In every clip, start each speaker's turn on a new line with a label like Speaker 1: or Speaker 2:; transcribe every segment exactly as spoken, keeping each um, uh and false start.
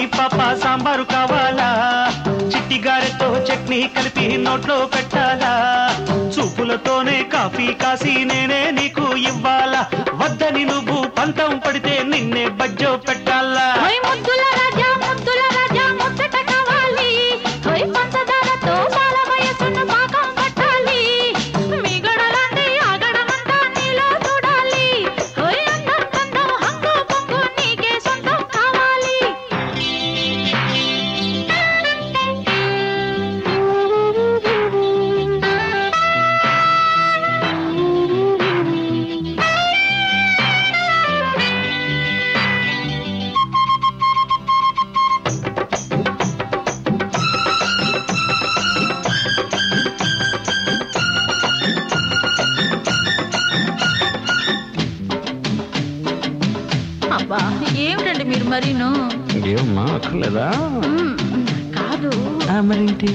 Speaker 1: పాప సాంబారు కావాలా చిట్టి గారెతో చట్నీ కలిపి నోట్లో పెట్టాలా చూపులతోనే కాఫీ కాసి నేనే నీకు ఇవ్వాలా వద్దని నువ్వు పంతం పడితే నిన్నే బజ్జో పెట్టాలా
Speaker 2: ముద్దుల రాజా ముద్దుల రాజా ముచ్చట కావాలి పంచదారతో బాల వయసును పాకం పట్టాలి మిగడలాంటి ఆగడమంతా నీలో చూడాలి అందం అందం హంగు పొంగు నీకే సొంతం కావాలి అబ్బా ఏమిటండి మీరు మరీను
Speaker 1: ఏమమ్మా అక్కర్లేదా
Speaker 2: కాదు
Speaker 1: మరేంటి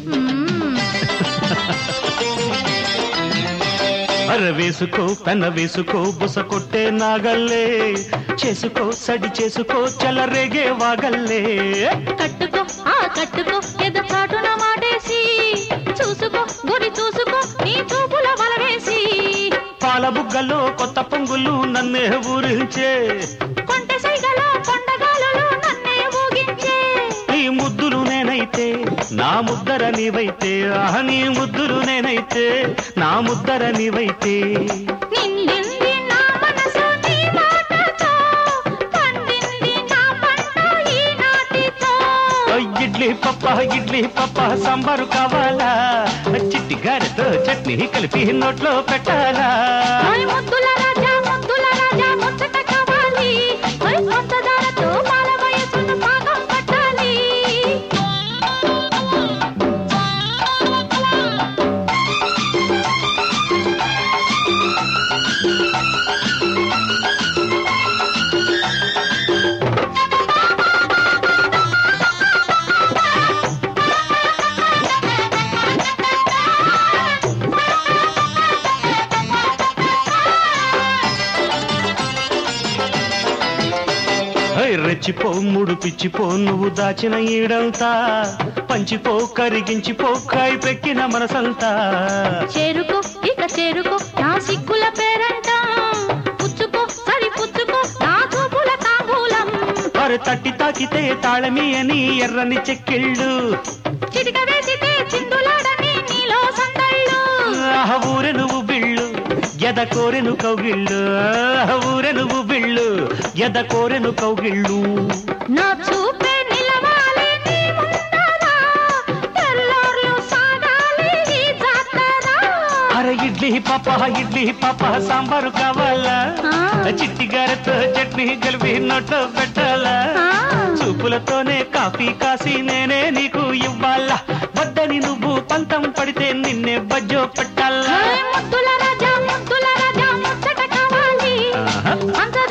Speaker 1: అర వేసుకో పెన్న వేసుకో బుస కొట్టే నాగల్లే చేసుకో సడి చేసుకో చలరేగే వాగల్లే
Speaker 2: కట్టుకో ఆ కట్టుకో ఎద చాటున మాటేసి చూసుకో గురి చూసుకో నీ చూపుల వలవేసి
Speaker 1: పాల బుగ్గలో కొత్త పొంగులు నన్నే ఊరించే
Speaker 2: కొంటె సైగలో కొండగాలలో నన్నే ఊగించే
Speaker 1: నీ ముద్దులు నేనైతే నా ముద్దర నీవైతే ఆహ నీ ముద్దులు నేనైతే నా ముద్దర నీవైతే
Speaker 2: నిండింది నా మనసు నీ మాటతో పండింది నా పంట ఈ నాటితో
Speaker 1: ఇడ్లీ పప్ప ఇడ్లీ పప్ప సాంబారు కావాలా చిట్టి గారెతో చట్నీ కలిపి నోట్లో పెట్టాలా
Speaker 2: ముద్దుల రాజా ముద్దుల రాజా ముచ్చట కావాలి పంచదారతో బాల వయసును పాకం పట్టాలి
Speaker 1: రెచ్చిపో ముడు పిచ్చిపో నువ్వు దాచిన ఈడంతా పంచిపో కరిగించిపో కాయి పెక్కిన మనసంతా
Speaker 2: చేరుకో ఇక చేరుకో నా సిగ్గుల పేరంట పుచ్చుకో సరి పుచ్చుకో నా చూపుల తాంబూలం
Speaker 1: అరే తట్టి తాకితే తాళమి అని ఎర్రని చెక్కిళ్ళు
Speaker 2: చిటిక వేసితే చిందులాడని నీలో సందళ్ళు
Speaker 1: ఆహ ఊరె నువ్వు బిళ్ళు ఎద కోరెను కౌగిళ్ళు ఆహ ఊరె నువ్వు బిళ్ళు ఎద కోరెను కౌగిళ్ళు
Speaker 2: నా చూపే నిలవాలి నీ ముందర తెల్లార్లు సాగాలి ఈ జాతర
Speaker 1: అరే ఇడ్లీ పాప ఇడ్లీ పాప సాంబారు కావాలా చిట్టి గారెతో చట్నీ కలిపి నోట్లో పెట్టాలా చూపులతోనే కాఫీ కాసి నేనే నీకు ఇవ్వాలా వద్దని నువ్వు పంతం పడితే నిన్నే బజ్జో పెట్టాలా
Speaker 2: ముద్దుల రాజా ముద్దుల రాజా ముచ్చట కావాలి